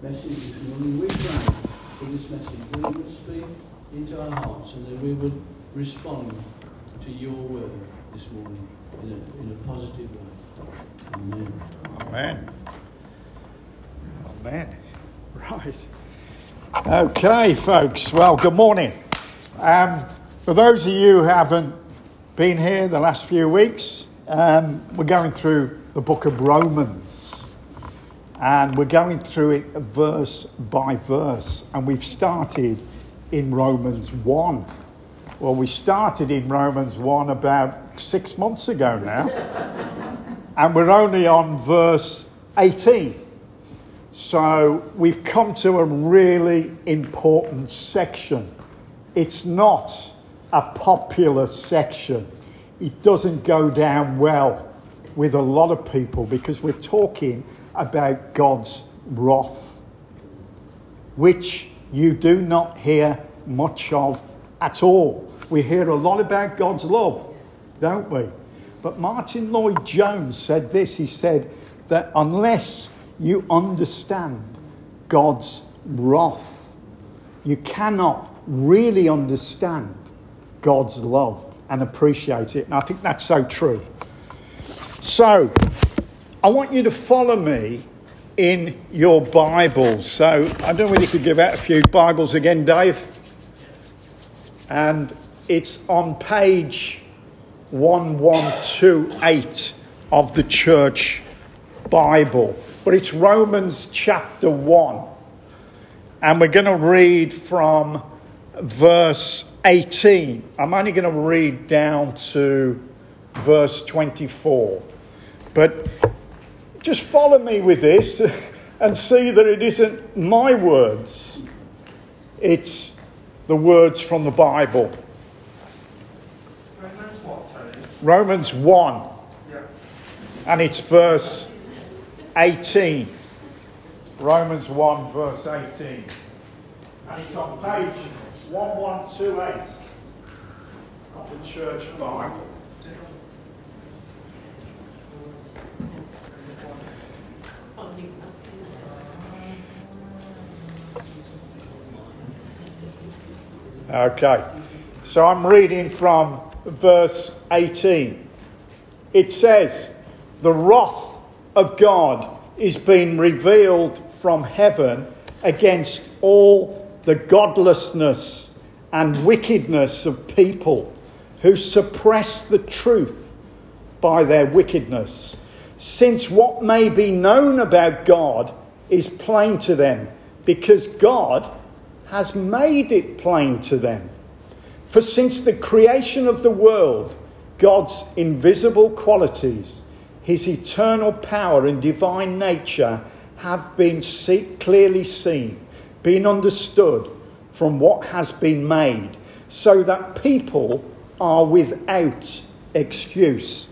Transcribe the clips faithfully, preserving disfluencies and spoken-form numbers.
message this morning. We pray that this message really would speak into our hearts and that we would respond to your word this morning in a, in a positive way. Amen. Amen. Amen. Right. Okay, folks. Well, good morning. Um, for those of you who haven't been here the last few weeks, um, we're going through the book of Romans. And we're going through it verse by verse. And we've started in Romans one. Well, we started in Romans one about six months ago now. And we're only on verse eighteen. So we've come to a really important section. It's not a popular section. It doesn't go down well with a lot of people because we're talking about God's wrath, which you do not hear much of at all. We hear a lot about God's love, don't we? But Martin Lloyd-Jones said this. He said that unless you understand God's wrath, you cannot really understand God's love and appreciate it. And I think that's so true. So, I want you to follow me in your Bibles. So, I don't know whether you could give out a few Bibles again, Dave. And it's on page eleven twenty-eight of the church Bible. But it's Romans chapter one. And we're going to read from verse eighteen. I'm only going to read down to verse twenty-four. But just follow me with this and see that it isn't my words. It's the words from the Bible. Romans what, Tony? Romans one. Yeah. And And it's verse eighteen. Romans one, verse eighteen. And it's on page eleven twenty-eight of the church Bible. Okay, so I'm reading from verse eighteen. It says, "The wrath of God is being revealed from heaven against all the godlessness and wickedness of people who suppress the truth by their wickedness, since what may be known about God is plain to them, because God has made it plain to them. For since the creation of the world, God's invisible qualities, his eternal power and divine nature have been see- clearly seen, been understood from what has been made, so that people are without excuse.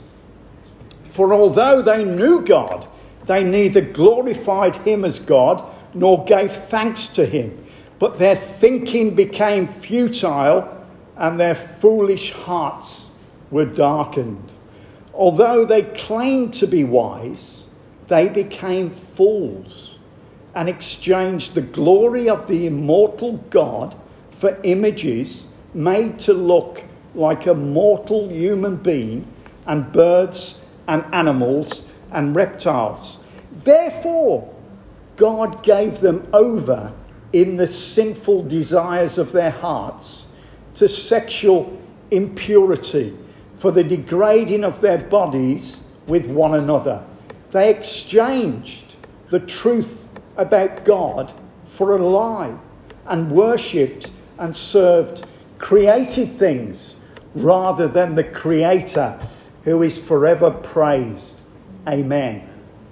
For although they knew God, they neither glorified him as God nor gave thanks to him, but their thinking became futile and their foolish hearts were darkened. Although they claimed to be wise, they became fools and exchanged the glory of the immortal God for images made to look like a mortal human being and birds and animals and reptiles. Therefore, God gave them over in the sinful desires of their hearts to sexual impurity, for the degrading of their bodies with one another. They exchanged the truth about God for a lie and worshipped and served created things rather than the Creator, who is forever praised. Amen."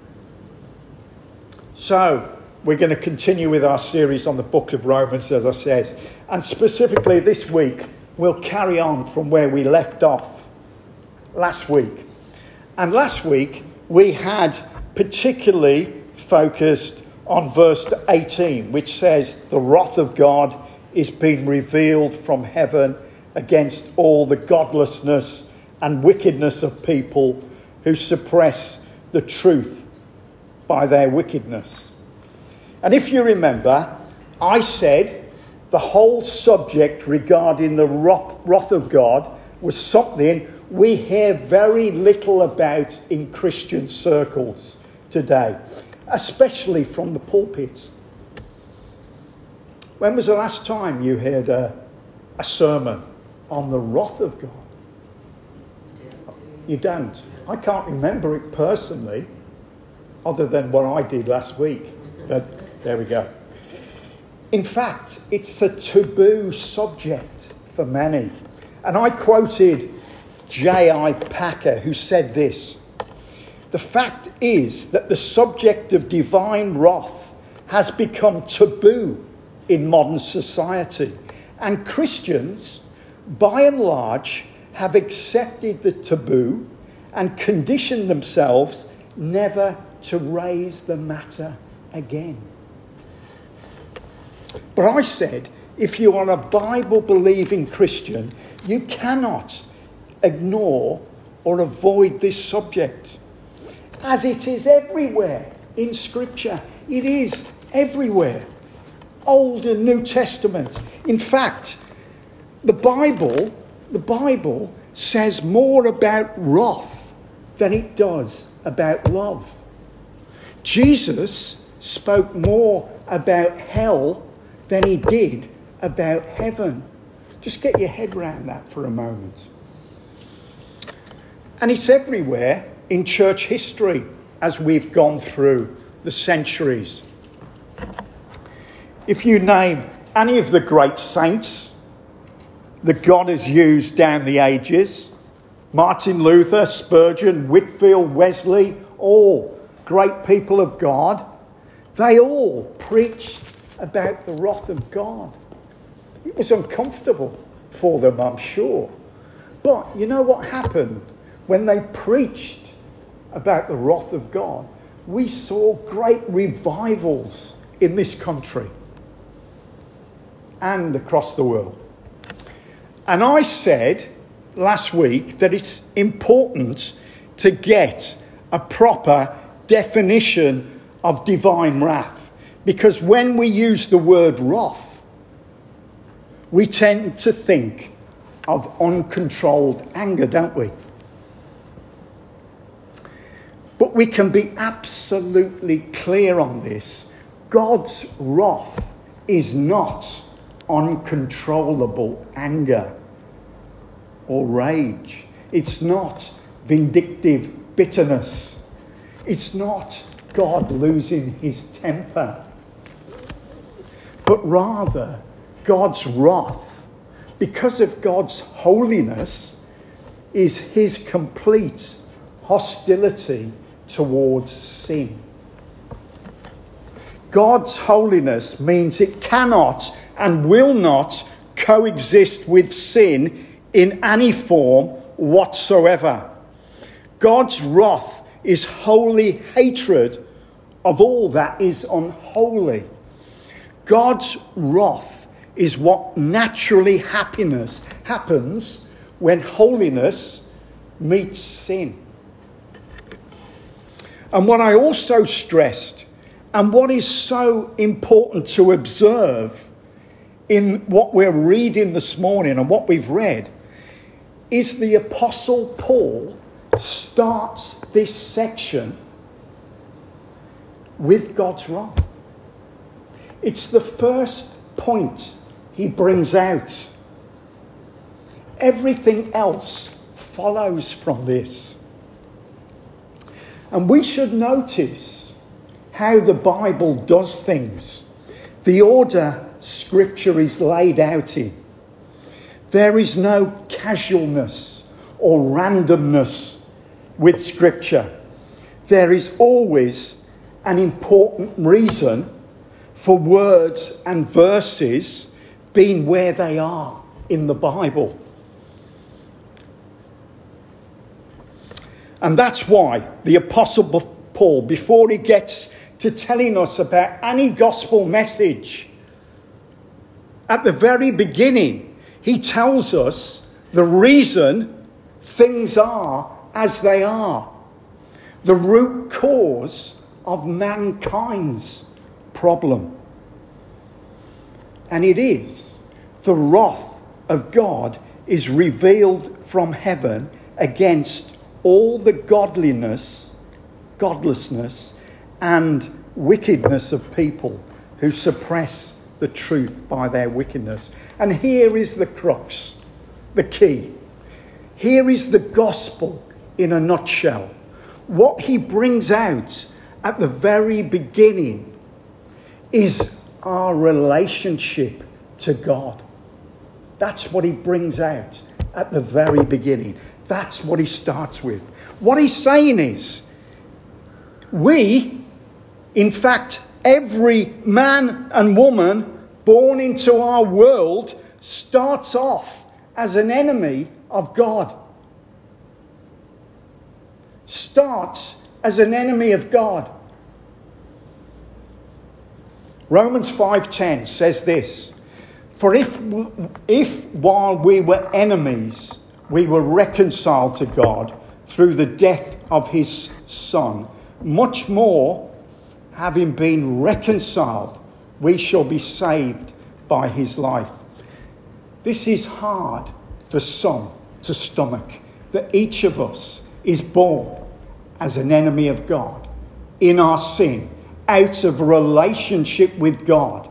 So, we're going to continue with our series on the book of Romans, as I said. And specifically this week, we'll carry on from where we left off last week. And last week, we had particularly focused on verse eighteen, which says, "The wrath of God is being revealed from heaven against all the godlessness and wickedness of people who suppress the truth by their wickedness." And if you remember, I said the whole subject regarding the wrath of God was something we hear very little about in Christian circles today, especially from the pulpit. When was the last time you heard a, a sermon on the wrath of God? You don't. I can't remember it personally, other than what I did last week. But there we go. In fact, it's a taboo subject for many. And I quoted J I Packer, who said this: "The fact is that the subject of divine wrath has become taboo in modern society, and Christians, by and large, have accepted the taboo and conditioned themselves never to raise the matter again." But I said, if you are a Bible-believing Christian, you cannot ignore or avoid this subject, as it is everywhere in Scripture. It is everywhere, Old and New Testament. In fact, the Bible, the Bible says more about wrath than it does about love. Jesus spoke more about hell than he did about heaven. Just get your head around that for a moment. And it's everywhere in church history as we've gone through the centuries. If you name any of the great saints that God has used down the ages, Martin Luther, Spurgeon, Whitefield, Wesley, all great people of God, they all preached about the wrath of God. It was uncomfortable for them, I'm sure. But you know what happened when they preached about the wrath of God? We saw great revivals in this country and across the world. And I said last week that it's important to get a proper definition of divine wrath, because when we use the word wrath, we tend to think of uncontrolled anger, don't we? But we can be absolutely clear on this. God's wrath is not uncontrollable anger or rage. It's not vindictive bitterness. It's not God losing his temper. But rather, God's wrath, because of God's holiness, is his complete hostility towards sin. God's holiness means it cannot and will not coexist with sin in any form whatsoever. God's wrath is holy hatred of all that is unholy. God's wrath is what naturally happiness happens when holiness meets sin. And what I also stressed, and what is so important to observe in what we're reading this morning and what we've read, is the Apostle Paul starts this section with God's wrath. It's the first point he brings out. Everything else follows from this. And we should notice how the Bible does things. The order Scripture is laid out in. There is no casualness or randomness with Scripture. There is always an important reason for words and verses being where they are in the Bible. And that's why the Apostle Paul, before he gets to telling us about any gospel message, at the very beginning, he tells us the reason things are as they are. The root cause of mankind's problem. And it is. The wrath of God is revealed from heaven against all the godliness, godlessness, and wickedness of people who suppress the truth by their wickedness. And here is the crux, the key. Here is the gospel in a nutshell. What he brings out at the very beginning is our relationship to God. That's what he brings out at the very beginning. That's what he starts with. What he's saying is, we, in fact, every man and woman born into our world starts off as an enemy of God. Starts as an enemy of God. Romans five ten says this, for if, if while we were enemies, we were reconciled to God through the death of his Son, much more, having been reconciled, we shall be saved by his life. This is hard for some to stomach, that each of us is born as an enemy of God in our sin, out of relationship with God.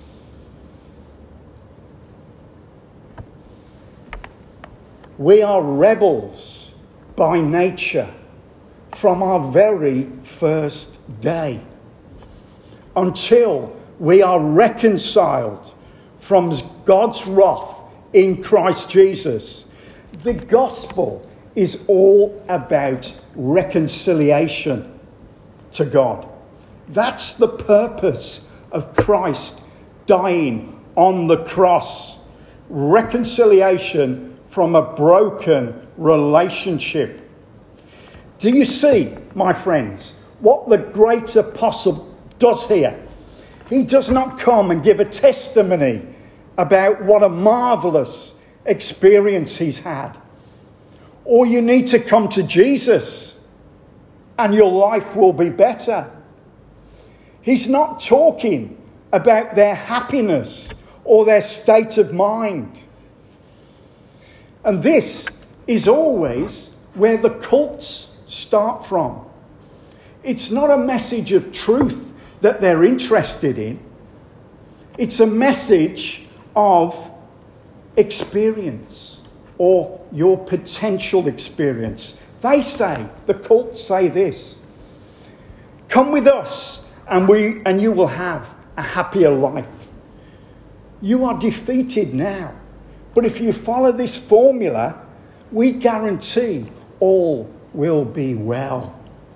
We are rebels by nature from our very first day, until we are reconciled from God's wrath in Christ Jesus. The gospel is all about reconciliation to God. That's the purpose of Christ dying on the cross. Reconciliation from a broken relationship. Do you see, my friends, what the great apostle does here? He does not come and give a testimony about what a marvellous experience he's had. Or you need to come to Jesus and your life will be better. He's not talking about their happiness or their state of mind. And this is always where the cults start from. It's not a message of truth that they're interested in. It's a message of experience or your potential experience. They say, the cults say this, come with us and we and you will have a happier life. You are defeated now. But if you follow this formula, we guarantee all will be well.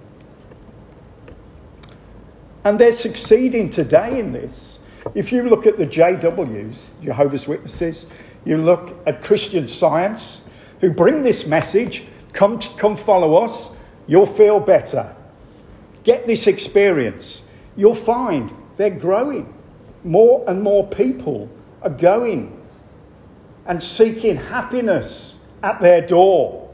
And they're succeeding today in this. If you look at the J Ws, Jehovah's Witnesses, you look at Christian Science, who bring this message, come, come follow us, you'll feel better. Get this experience. You'll find they're growing. More and more people are going and seeking happiness at their door.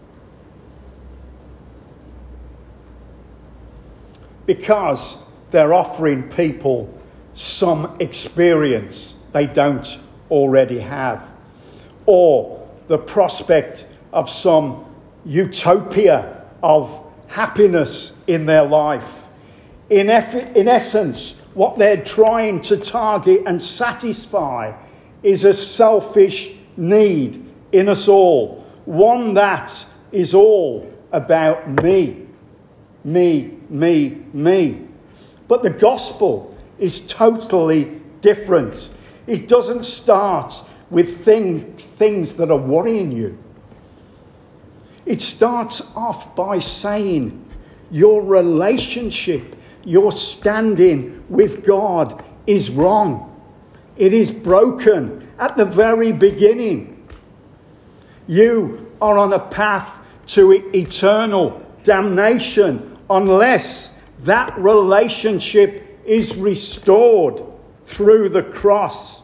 Because they're offering people some experience they don't already have. Or the prospect of some utopia of happiness in their life. In, eff- in essence, what they're trying to target and satisfy is a selfish need in us all. One that is all about me. Me, me, me. But the gospel is totally different. It doesn't start with thing, things that are worrying you. It starts off by saying your relationship, your standing with God is wrong. It is broken at the very beginning. You are on a path to eternal damnation unless that relationship is restored through the cross.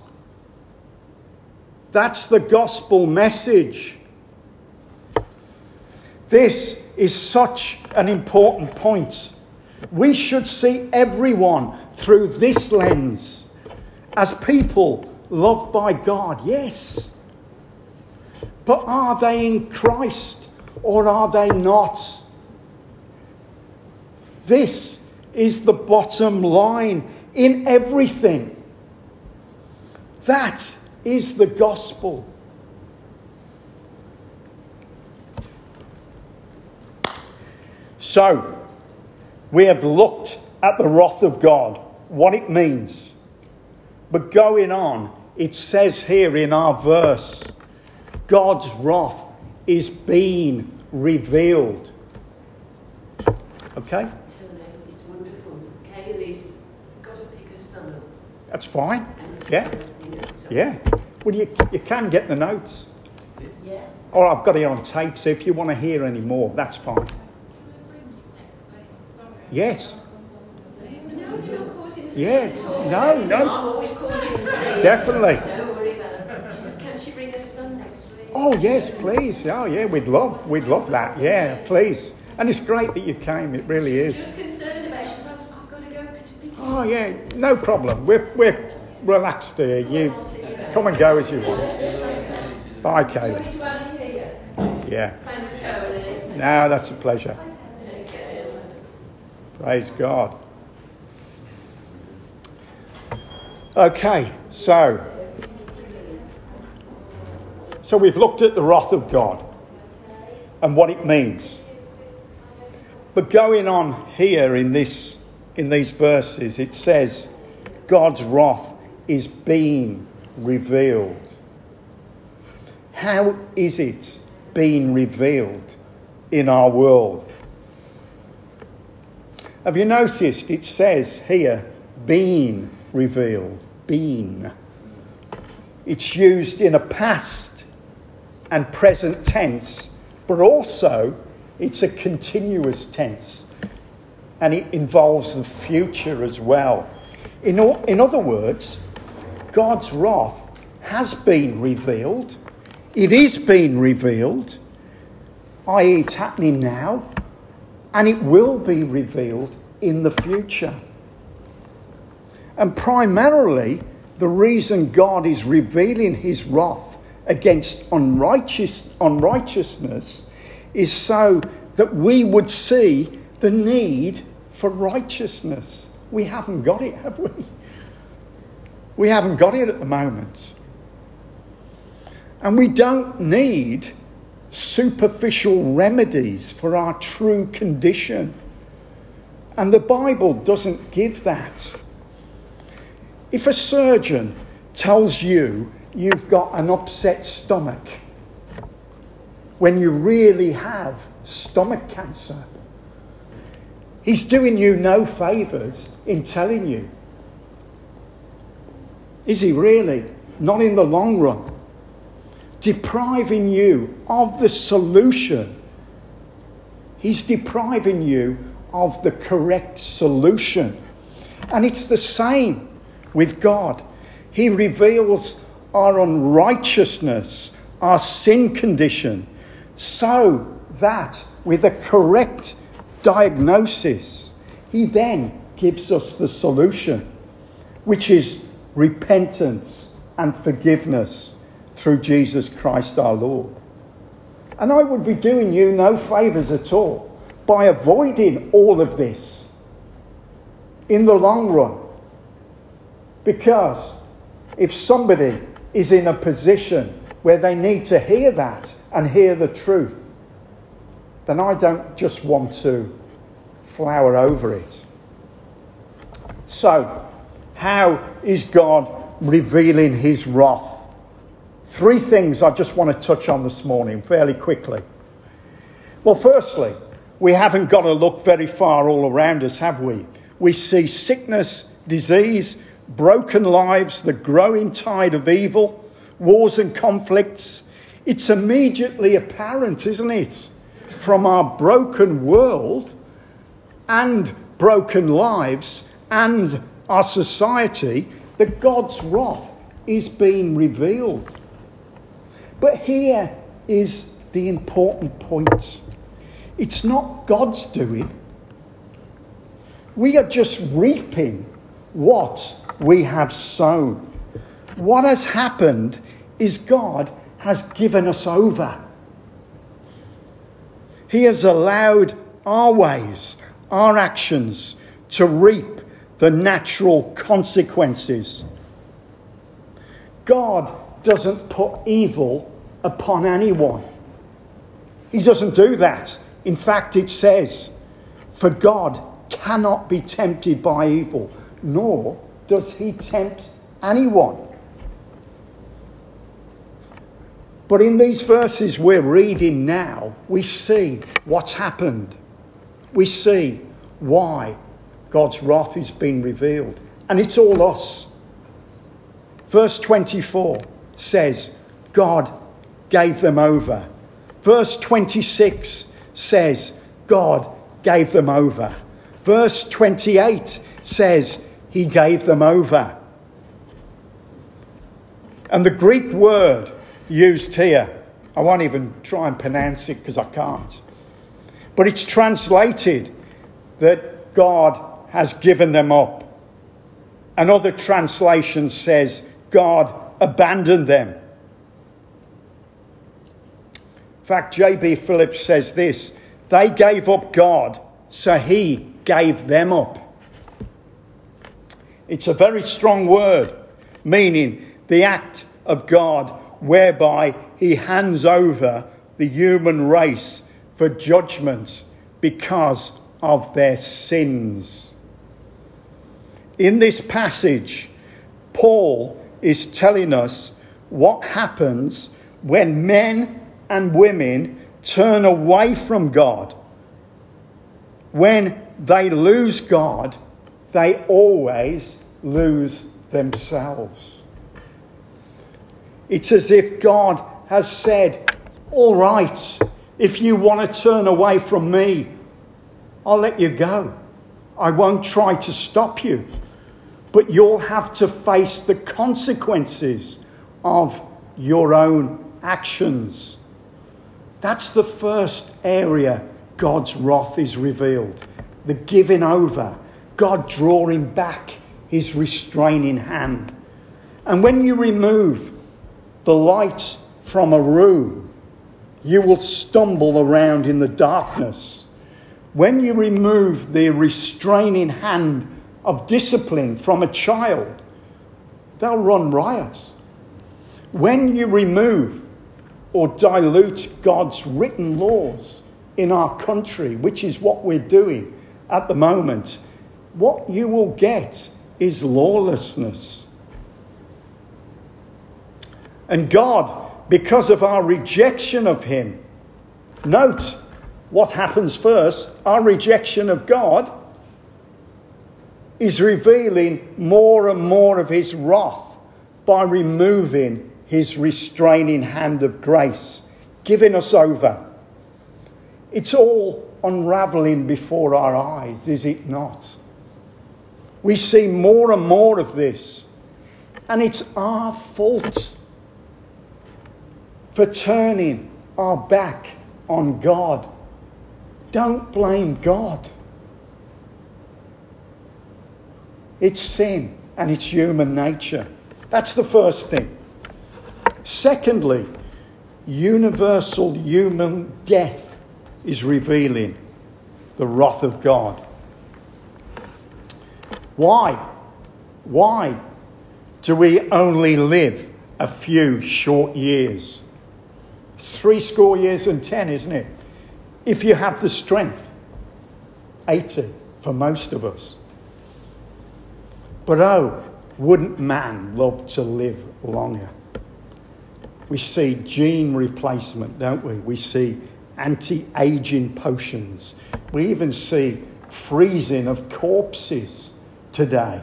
That's the gospel message. This is such an important point We should see everyone through this lens as people loved by God, yes. But are they in Christ or are they not? This is the bottom line in everything. That is the gospel. So, we have looked at the wrath of God, what it means. But going on, it says here in our verse, God's wrath is being revealed. Okay? It's wonderful. Kaylee's got to pick her son up. That's fine. And Yeah. so, you know, so- Yeah. Well, you, you can get the notes. Yeah. Or I've got it on tape, so if you want to hear any more, that's fine. Yes. No, you're not causing a scene Yeah. at all. No, no. I'm always causing a scene. Definitely. Don't worry about it. She says, can she bring her son next week? Oh, yes, please. Oh, yeah, we'd love, we'd love that. Yeah, please. And it's great that you came. It really is. Just concerned about it. She's like, I've got to go to pick you Oh, yeah, no problem. We're, we're relaxed here. You I'll see you back. come and go as you want. Bye, Sorry Kaylee. to have you here. Yeah. Thanks, Tony. No, that's a pleasure. Okay. Praise God. Okay, so so we've looked at the wrath of God and what it means. But going on here in this in these verses, it says God's wrath is being revealed. How is it being revealed in our world? Have you noticed it says here, being revealed, being. It's used in a past and present tense, but also it's a continuous tense, and it involves the future as well. In, o- in other words, God's wrath has been revealed, it is being revealed, that is it's happening now, and it will be revealed in the future. And primarily, the reason God is revealing his wrath against unrighteous, unrighteousness is so that we would see the need for righteousness. We haven't got it, have we? We haven't got it at the moment. And we don't need superficial remedies for our true condition. And the Bible doesn't give that. If a surgeon tells you you've got an upset stomach when you really have stomach cancer, he's doing you no favours in telling you. Is he really? Not in the long run. Depriving you of the solution. He's depriving you of the correct solution. And it's the same with God. He reveals our unrighteousness, our sin condition, so that with a correct diagnosis, he then gives us the solution, which is repentance and forgiveness through Jesus Christ our Lord. And I would be doing you no favours at all by avoiding all of this in the long run. Because if somebody is in a position where they need to hear that and hear the truth, then I don't just want to flower over it. So, how is God revealing his wrath? Three things I just want to touch on this morning fairly quickly. Well, firstly, we haven't got to look very far all around us, have we? We see sickness, disease, broken lives, the growing tide of evil, wars and conflicts. It's immediately apparent, isn't it, from our broken world and broken lives and our society, that God's wrath is being revealed. But here is the important point. It's not God's doing. We are just reaping what we have sown. What has happened is God has given us over. He has allowed our ways, our actions, to reap the natural consequences. God doesn't put evil upon anyone. He doesn't do that. In fact, it says, for God cannot be tempted by evil, nor does he tempt anyone. But in these verses we're reading now, we see what's happened. We see why God's wrath is being revealed. And it's all us. Verse twenty-four says, God gave them over. Verse twenty-six says, God gave them over. Verse twenty-eight says, he gave them over. And the Greek word used here, I won't even try and pronounce it because I can't. But it's translated that God has given them up. Another translation says God abandoned them. In fact, J B Phillips says this, they gave up God, so he gave them up. It's a very strong word, meaning the act of God whereby he hands over the human race for judgment because of their sins. In this passage, Paul is telling us what happens when men and women turn away from God. When they lose God, they always lose themselves. It's as if God has said, all right, if you want to turn away from me, I'll let you go. I won't try to stop you. But you'll have to face the consequences of your own actions. That's the first area God's wrath is revealed. The giving over. God drawing back his restraining hand. And when you remove the light from a room, you will stumble around in the darkness. When you remove the restraining hand of discipline from a child, they'll run riot. When you remove or dilute God's written laws in our country, which is what we're doing at the moment, what you will get is lawlessness. And God, because of our rejection of him, note what happens first. Our rejection of God is revealing more and more of his wrath by removing his restraining hand of grace, giving us over. It's all unraveling before our eyes, is it not? We see more and more of this, and it's our fault for turning our back on God. Don't blame God. It's sin and it's human nature. That's the first thing. Secondly, universal human death is revealing the wrath of God. Why? Why do we only live a few short years? Three score years and ten, isn't it? If you have the strength. eighty for most of us. But oh, wouldn't man love to live longer? We see gene replacement, don't we? We see anti-aging potions. We even see freezing of corpses today.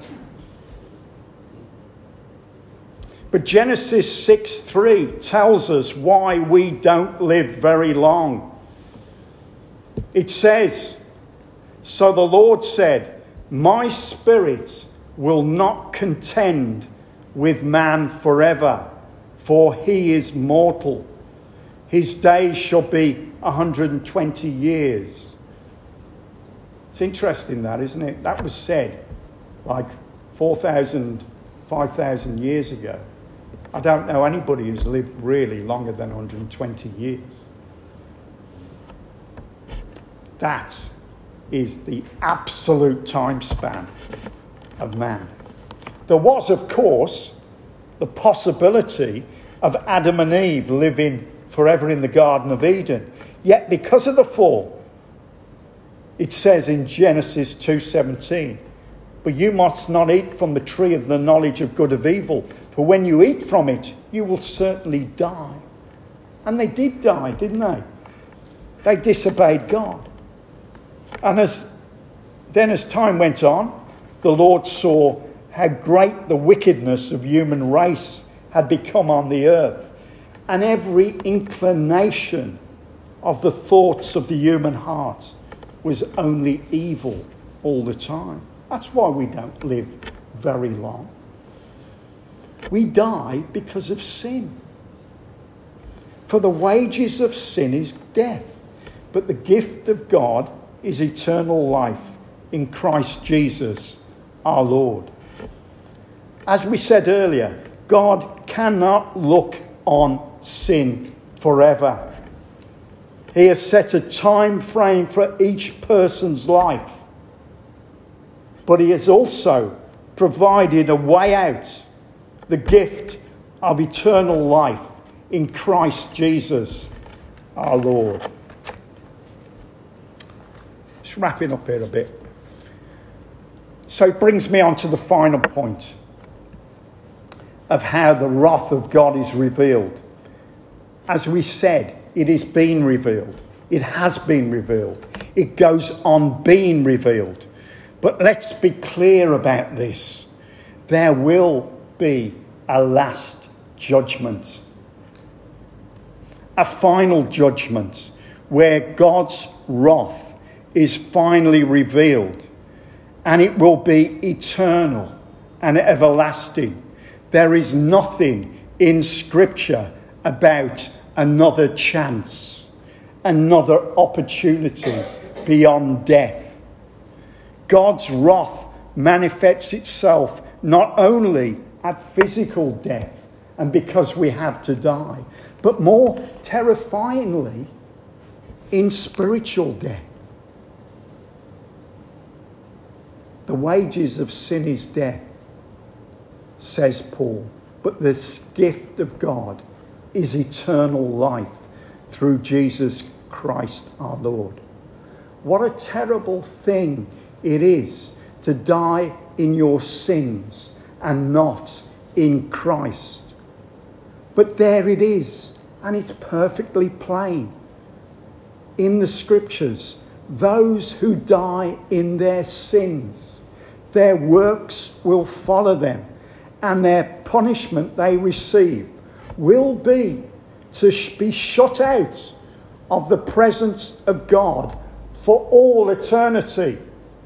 But Genesis six three tells us why we don't live very long. It says, so the Lord said, my spirit will not contend with man forever, for he is mortal. His days shall be one hundred twenty years. It's interesting that, isn't it? That was said like four thousand, five thousand years ago. I don't know anybody who's lived really longer than one hundred twenty years. That is the absolute time span of man. There was, of course, the possibility of Adam and Eve living forever in the Garden of Eden. Yet because of the fall, it says in Genesis two seventeen, but you must not eat from the tree of the knowledge of good and evil, for when you eat from it, you will certainly die. And they did die, didn't they? They disobeyed God. And as then as time went on, the Lord saw how great the wickedness of human race had become on the earth, and every inclination of the thoughts of the human heart was only evil all the time. That's why we don't live very long. We die because of sin. For the wages of sin is death, but the gift of God is eternal life in Christ Jesus our Lord. As we said earlier, God cannot look on sin forever. He has set a time frame for each person's life. But he has also provided a way out, the gift of eternal life in Christ Jesus our Lord. Just wrapping up here a bit. So it brings me on to the final point of how the wrath of God is revealed. As we said, it is being revealed. It has been revealed. It goes on being revealed. But let's be clear about this. There will be a last judgment. A final judgment where God's wrath is finally revealed. And it will be eternal and everlasting. There is nothing in Scripture about another chance, another opportunity beyond death. God's wrath manifests itself not only at physical death and because we have to die, but more terrifyingly in spiritual death. The wages of sin is death, says Paul, but the gift of God is eternal life through Jesus Christ our Lord. What a terrible thing it is to die in your sins and not in Christ. But there it is, and it's perfectly plain in the Scriptures. Those who die in their sins, their works will follow them, and their punishment they receive will be to be shut out of the presence of God for all eternity.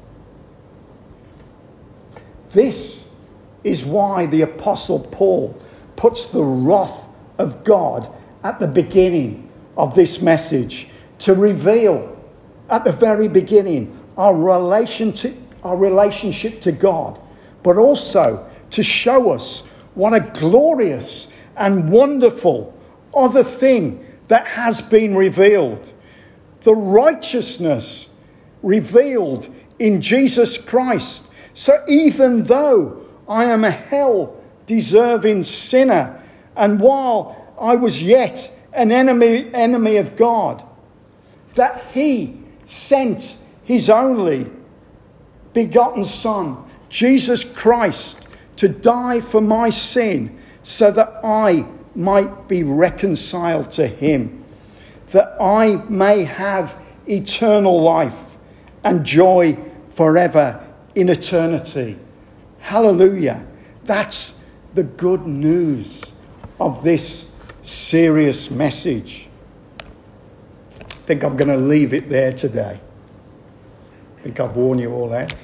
This is why the Apostle Paul puts the wrath of God at the beginning of this message, to reveal at the very beginning our relation to, our relationship to God, but also to show us what a glorious and wonderful other thing that has been revealed. The righteousness revealed in Jesus Christ. So even though I am a hell-deserving sinner, and while I was yet an enemy, enemy of God, that he sent his only begotten Son, Jesus Christ, to die for my sin so that I might be reconciled to him, that I may have eternal life and joy forever in eternity. Hallelujah. That's the good news of this serious message. I think I'm going to leave it there today. I think I've worn you all out.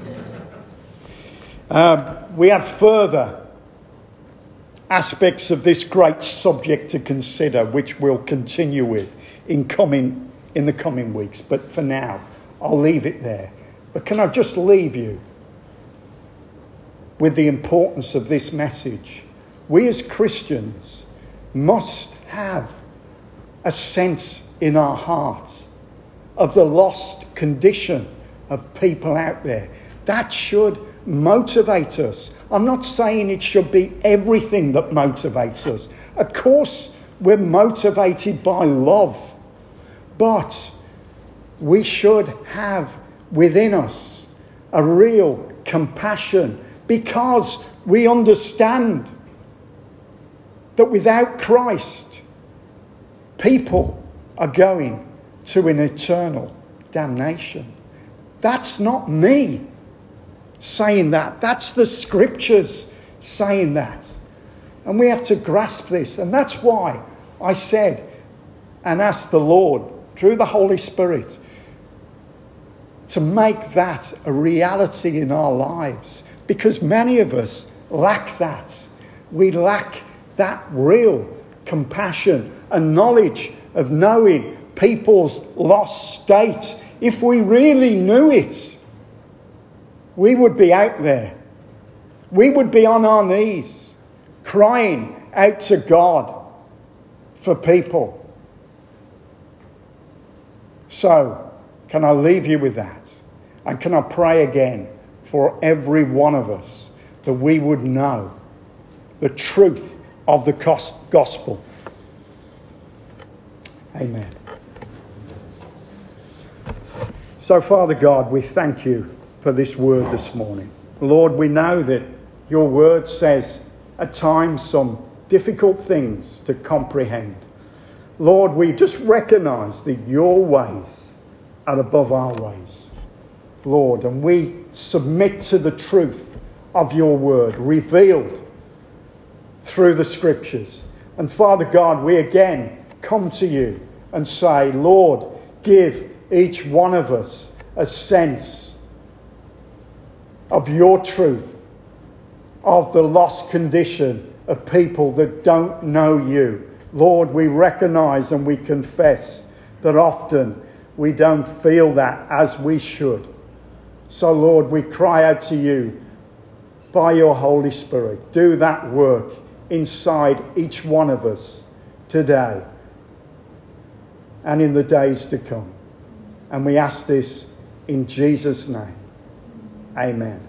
Um, we have further aspects of this great subject to consider, which we'll continue with in coming in the coming weeks. But for now, I'll leave it there But can I just leave you with the importance of this message? We as Christians must have a sense in our hearts of the lost condition of people out there. That should motivate us. I'm not saying it should be everything that motivates us. Of course, we're motivated by love, but we should have within us a real compassion, because we understand that without Christ, people are going to an eternal damnation. That's not me saying that. That's the scriptures saying that. And we have to grasp this. And that's why I said and asked the Lord through the Holy Spirit to make that a reality in our lives. Because many of us lack that. We lack that real compassion and knowledge of knowing people's lost state. If we really knew it, we would be out there. We would be on our knees, crying out to God for people. So, can I leave you with that? And can I pray again for every one of us that we would know the truth of the gospel? Amen. So, Father God, we thank you for this word this morning. Lord, we know that your word says at times some difficult things to comprehend. Lord, we just recognise that your ways are above our ways, Lord, and we submit to the truth of your word revealed through the scriptures. And Father God, we again come to you and say, Lord, give each one of us a sense of your truth, of the lost condition of people that don't know you. Lord, we recognise and we confess that often we don't feel that as we should. So, Lord, we cry out to you by your Holy Spirit. Do that work inside each one of us today and in the days to come. And we ask this in Jesus' name. Amen.